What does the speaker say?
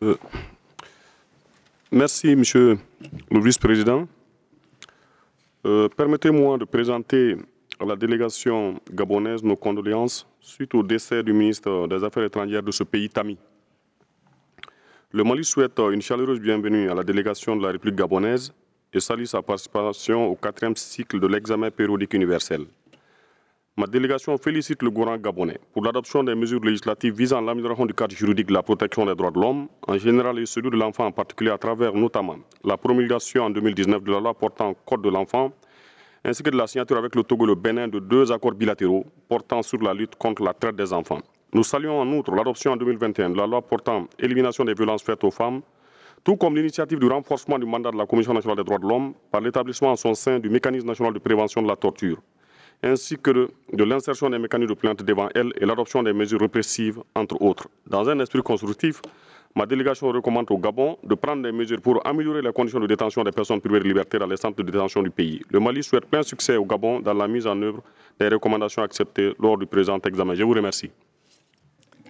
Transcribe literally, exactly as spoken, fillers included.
Euh, merci, Monsieur le Vice-président. Euh, Permettez-moi de présenter à la délégation gabonaise nos condoléances suite au décès du ministre des Affaires étrangères de ce pays, Tami. Le Mali souhaite une chaleureuse bienvenue à la délégation de la République gabonaise et salue sa participation au quatrième cycle de l'examen périodique universel. Ma délégation félicite le gouvernement gabonais pour l'adoption des mesures législatives visant à l'amélioration du cadre juridique de la protection des droits de l'homme, en général et celui de l'enfant en particulier, à travers notamment la promulgation en deux mille dix-neuf de la loi portant Code de l'enfant, ainsi que de la signature avec le Togo et le Bénin de deux accords bilatéraux portant sur la lutte contre la traite des enfants. Nous saluons en outre l'adoption en deux mille vingt et un de la loi portant élimination des violences faites aux femmes, tout comme l'initiative du renforcement du mandat de la Commission nationale des droits de l'homme par l'établissement en son sein du mécanisme national de prévention de la torture, ainsi que de, de l'insertion des mécanismes de plainte devant elle et l'adoption des mesures répressives, entre autres. Dans un esprit constructif, ma délégation recommande au Gabon de prendre des mesures pour améliorer les conditions de détention des personnes privées de liberté dans les centres de détention du pays. Le Mali souhaite plein succès au Gabon dans la mise en œuvre des recommandations acceptées lors du présent examen. Je vous remercie.